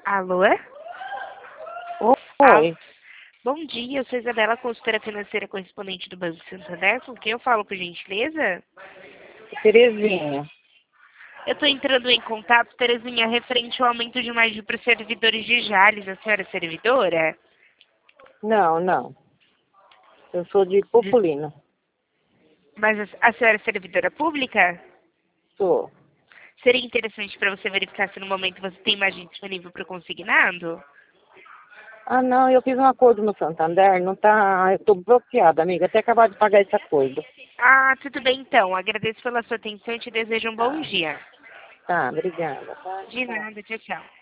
Alô? Ah, Oi, bom dia, eu sou Isabela, consultora financeira correspondente do Banco Santander. Com quem eu falo, por gentileza? Terezinha. Eu estou entrando em contato, Terezinha, referente ao aumento de mais para os servidores de Jales. A senhora é servidora? Não, não. Eu sou de De- Populina. Mas a senhora é servidora pública? Sou. Seria interessante para você verificar se no momento você tem margem disponível para o consignado? Ah, não, eu fiz um acordo no Santander, não tá. Eu tô bloqueada, amiga. Até acabar de pagar esse acordo. Ah, tudo bem então. Agradeço pela sua atenção e te desejo um bom Tá, dia. tá, obrigada. Tá, De tchau. nada, tchau, tchau.